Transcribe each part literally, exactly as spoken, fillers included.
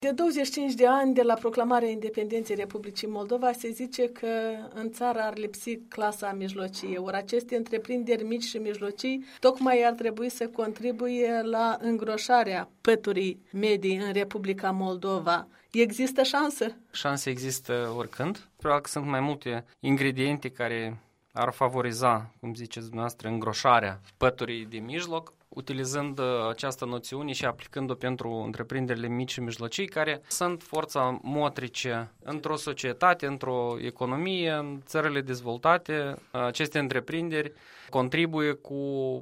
De douăzeci și cinci de ani de la proclamarea independenței Republicii Moldova se zice că în țară ar lipsi clasa mijlocie. Ori aceste întreprinderi mici și mijlocii tocmai ar trebui să contribuie la îngroșarea păturii medii în Republica Moldova. Există șansă? Șanse există oricând. Probabil că sunt mai multe ingrediente care ar favoriza, cum ziceți dumneavoastră, îngroșarea păturii de mijloc, utilizând această noțiune și aplicând-o pentru întreprinderile mici și mijlocii, care sunt forța motrice într-o societate, într-o economie, în țările dezvoltate. Aceste întreprinderi contribuie cu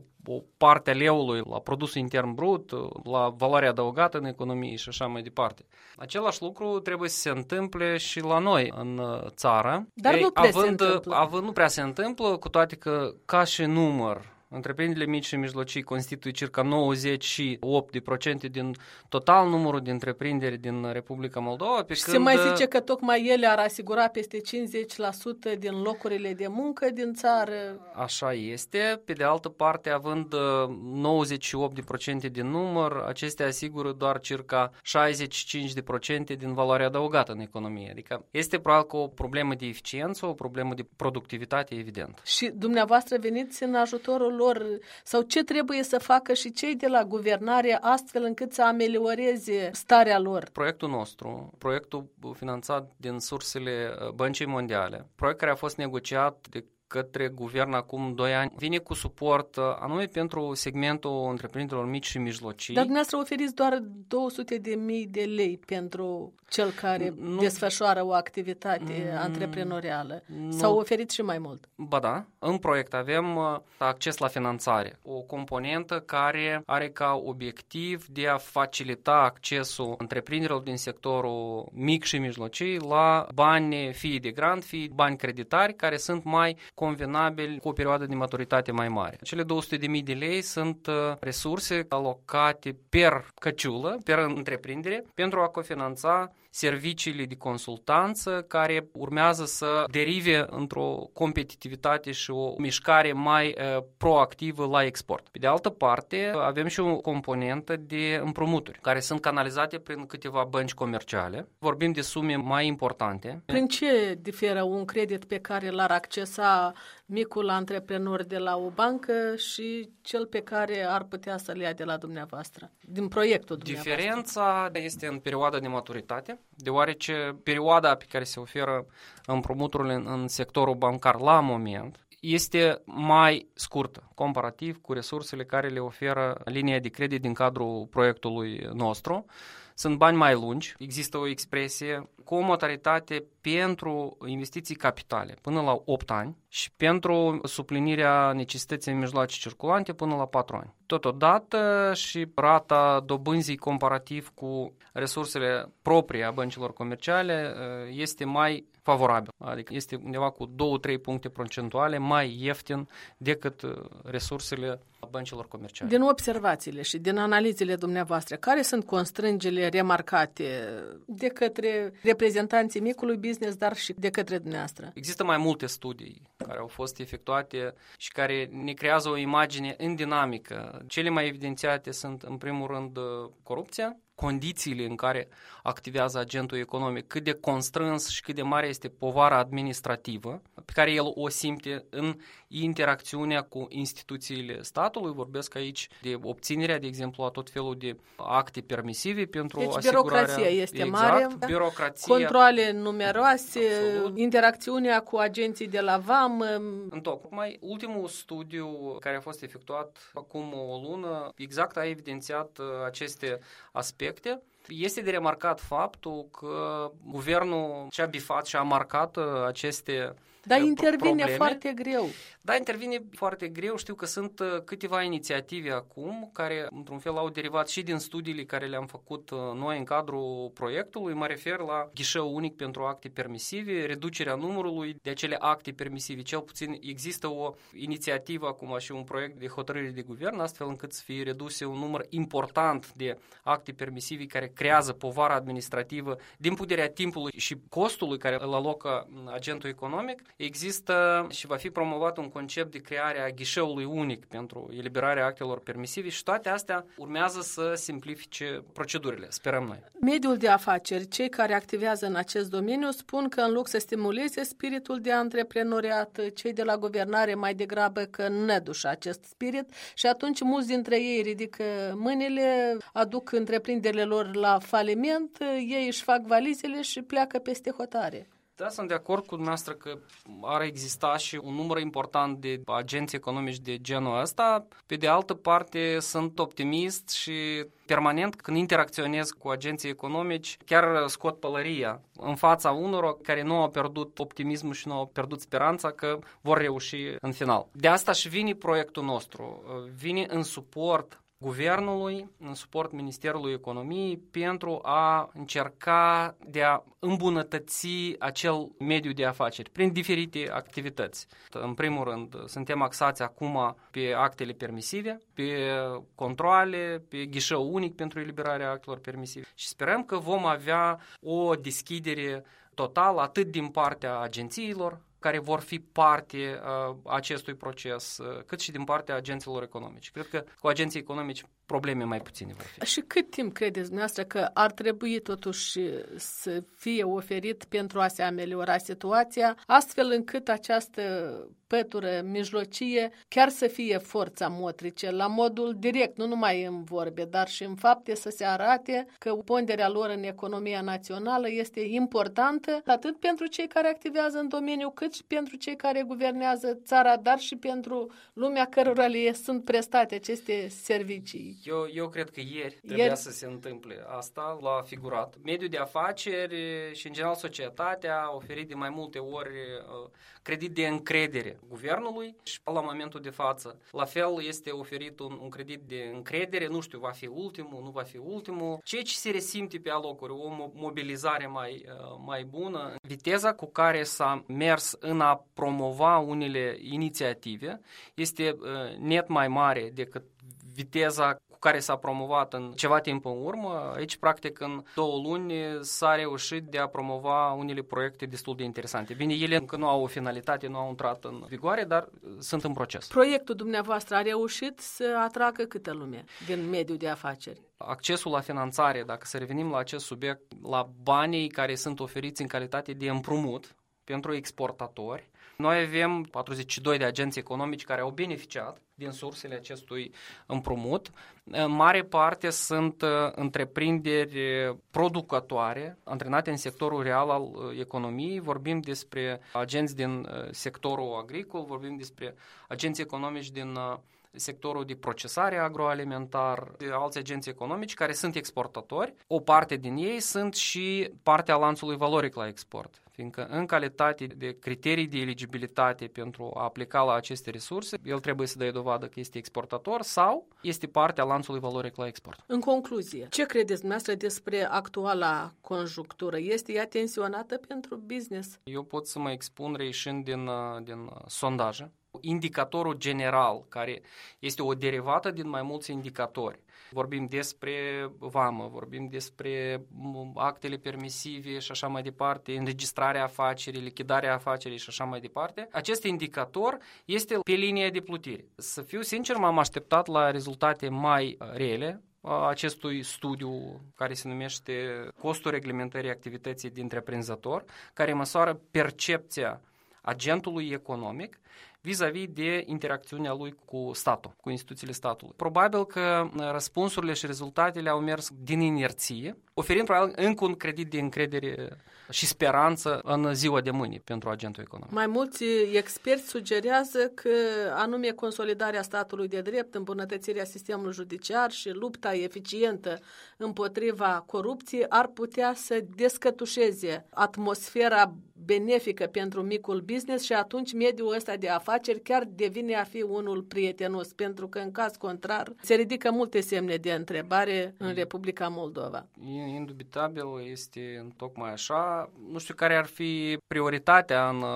o parte a leului la produsul intern brut, la valoarea adăugată în economie și așa mai departe. Același lucru trebuie să se întâmple și la noi în țară. Dar Ei, nu prea având, se întâmplă. Având, nu prea se întâmplă, cu toate că ca și număr, întreprinderile mici și mijlocii constituie circa nouăzeci și opt la sută din total numărul de întreprinderi din Republica Moldova. Pe și când se mai zice că tocmai ele ar asigura peste cincizeci la sută din locurile de muncă din țară. Așa este. Pe de altă parte, având nouăzeci și opt la sută din număr, acestea asigură doar circa șaizeci și cinci la sută din valoarea adăugată în economie. Adică este probabil că o problemă de eficiență, o problemă de productivitate, evident. Și dumneavoastră veniți în ajutorul lor sau ce trebuie să facă și cei de la guvernare astfel încât să amelioreze starea lor? Proiectul nostru, proiectul finanțat din sursele Băncii Mondiale, proiect care a fost negociat de către guvern acum doi ani, vine cu suport anume pentru segmentul întreprinderilor mici și mijlocii. Dar dumneavoastră oferiți doar două sute de mii de lei pentru cel care nu, desfășoară o activitate nu, antreprenorială. Nu. Sau oferiți și mai mult? Ba da, în proiect avem acces la finanțare. O componentă care are ca obiectiv de a facilita accesul întreprinderilor din sectorul mic și mijlocii la bani fie de grant, fie bani creditari, care sunt mai convenabili cu o perioadă de maturitate mai mare. Cele două sute de mii de lei sunt resurse alocate per căciulă, per întreprindere, pentru a cofinanța serviciile de consultanță care urmează să derive într-o competitivitate și o mișcare mai uh, proactivă la export. Pe de altă parte, avem și o componentă de împrumuturi, care sunt canalizate prin câteva bănci comerciale. Vorbim de sume mai importante. Prin ce diferă un credit pe care l-ar accesa micul antreprenor de la o bancă și cel pe care ar putea să-l ia de la dumneavoastră, din proiectul dumneavoastră? Diferența este în perioada de maturitate, deoarece perioada pe care se oferă împrumuturile în, în sectorul bancar la moment este mai scurtă, comparativ cu resursele care le oferă linia de credit din cadrul proiectului nostru. Sunt bani mai lungi, există o expresie cu o modalitate pentru investiții capitale până la opt ani și pentru suplinirea necesității mijloace circulante până la patru ani. Totodată și rata dobânzii comparativ cu resursele proprii a băncilor comerciale este mai favorabil, adică este undeva cu două-trei puncte procentuale mai ieftin decât resursele băncilor comerciale. Din observațiile și din analizele dumneavoastră, care sunt constrângerile remarcate de către reprezentanții micului business, dar și de către dumneavoastră? Există mai multe studii care au fost efectuate și care ne creează o imagine în dinamică. Cele mai evidențiate sunt, în primul rând, corupția, condițiile în care activează agentul economic, cât de constrâns și cât de mare este povara administrativă pe care el o simte în interacțiunea cu instituțiile statului. Vorbesc aici de obținerea, de exemplu, a tot felul de acte permisive pentru deci, asigurarea... birocrația este exact, mare, birocrația, controale numeroase, absolut. Interacțiunea cu agenții de la V A M. Întocmai ultimul studiu care a fost efectuat acum o lună exact a evidențiat aceste aspecte. Este de remarcat faptul că guvernul și-a bifat și a marcat aceste Dar intervine probleme. foarte greu. Da, intervine foarte greu. Știu că sunt câteva inițiative acum care, într-un fel, au derivat și din studiile care le-am făcut noi în cadrul proiectului. Mă refer la ghișeu unic pentru acte permisive, reducerea numărului de acele acte permisive. Cel puțin există o inițiativă acum și un proiect de hotărâre de guvern, astfel încât să fie reduse un număr important de acte permisive care creează povara administrativă din puterea timpului și costului care îl alocă agentul economic. există și va fi promovat un concept de creare a ghișeului unic pentru eliberarea actelor permisive și toate astea urmează să simplifice procedurile, sperăm noi. Mediul de afaceri, cei care activează în acest domeniu, spun că în loc să stimuleze spiritul de antreprenoriat, cei de la guvernare mai degrabă că nădușă acest spirit și atunci mulți dintre ei ridică mâinile, aduc întreprinderile lor la faliment, ei își fac valizele și pleacă peste hotare. Da, sunt de acord cu dumneavoastră că ar exista și un număr important de agenți economici de genul ăsta. Pe de altă parte, sunt optimist și permanent când interacționez cu agenții economici, chiar scot pălăria în fața unor care nu au pierdut optimismul și nu au pierdut speranța că vor reuși în final. De asta și vine proiectul nostru, vine în suport Guvernului, în suport Ministerului Economiei pentru a încerca de a îmbunătăți acel mediu de afaceri prin diferite activități. În primul rând, suntem axați acum pe actele permisive, pe controale, pe ghișeu unic pentru eliberarea actelor permisive și sperăm că vom avea o deschidere totală atât din partea agențiilor care vor fi parte uh, acestui proces, uh, cât și din partea agenților economici. Cred că cu agenții economici probleme mai puține vor fi. Și cât timp credeți dumneavoastră că ar trebui totuși să fie oferit pentru a se ameliora situația, astfel încât această pătură mijlocie chiar să fie forța motrice, la modul direct, nu numai în vorbe, dar și în fapte să se arate că ponderea lor în economia națională este importantă atât pentru cei care activează în domeniu, cât și pentru cei care guvernează țara, dar și pentru lumea cărora le sunt prestate aceste servicii. Eu, eu cred că ieri trebuia ieri... să se întâmple asta, l-a figurat. Mediul de afaceri și, în general, societatea a oferit de mai multe ori uh, credit de încredere guvernului și la momentul de față. La fel este oferit un, un credit de încredere, nu știu, va fi ultimul, nu va fi ultimul. Ceea ce se resimte pe alocuri, o mobilizare mai, uh, mai bună, viteza cu care s-a mers în a promova unele inițiative este uh, net mai mare decât viteza cu care s-a promovat în ceva timp în urmă. Aici, practic, în două luni s-a reușit de a promova unele proiecte destul de interesante. Bine, ele încă nu au o finalitate, nu au intrat în vigoare, dar sunt în proces. Proiectul dumneavoastră a reușit să atragă câtă lume din mediul de afaceri? Accesul la finanțare, dacă să revenim la acest subiect, la banii care sunt oferiți în calitate de împrumut pentru exportatori, noi avem patruzeci și doi de agenți economici care au beneficiat din sursele acestui împrumut. În mare parte sunt întreprinderi producătoare, antrenate în sectorul real al economiei. Vorbim despre agenți din sectorul agricol, vorbim despre agenți economici din sectorul de procesare agroalimentar, de alți agenți economici care sunt exportatori. O parte din ei sunt și partea lanțului valoric la export, fiindcă în calitate de criterii de eligibilitate pentru a aplica la aceste resurse, el trebuie să dea dovadă că este exportator sau este partea lanțului valoric la export. În concluzie, ce credeți dumneavoastră despre actuala conjunctură? Este ea tensionată pentru business? Eu pot să mă expun reieșind din, din sondaje. Indicatorul general, care este o derivată din mai mulți indicatori. Vorbim despre vamă, vorbim despre actele permisive și așa mai departe, înregistrarea afacerii, lichidarea afacerii și așa mai departe. Acest indicator este pe linia de plutire. Să fiu sincer, m-am așteptat la rezultate mai rele acestui studiu care se numește Costul reglementării activității de întreprinzător, care măsoară percepția agentului economic vis-a-vis de interacțiunea lui cu statul, cu instituțiile statului. Probabil că răspunsurile și rezultatele au mers din inerție, oferind probabil încă un credit de încredere și speranță în ziua de mâine pentru agentul economic. Mai mulți experți sugerează că anume consolidarea statului de drept, îmbunătățirea sistemului judiciar și lupta eficientă împotriva corupției ar putea să descătușeze atmosfera benefică pentru micul business și atunci mediul ăsta de afaceri chiar devine a fi unul prietenos, pentru că în caz contrar se ridică multe semne de întrebare în Republica Moldova. Indubitabil este tocmai așa. Nu știu care ar fi prioritatea, în,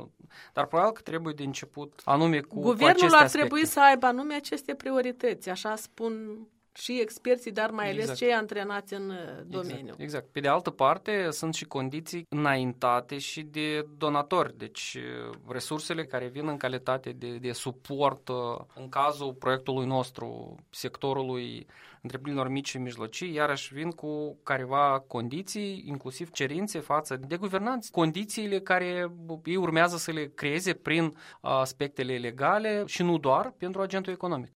dar probabil că trebuie de început anume cu, Guvernul cu aceste ar aspecte. trebui să aibă anume aceste priorități, așa spun și experții, dar mai ales Exact. cei antrenați în domeniu. Exact, exact. Pe de altă parte, sunt și condiții înaintate și de donatori, deci resursele care vin în calitate de, de suport în cazul proiectului nostru, sectorului întreprinderilor mici și mijlocii, iarăși vin cu careva condiții, inclusiv cerințe față de guvernanți, condițiile care ei urmează să le creeze prin aspectele legale și nu doar pentru agentul economic.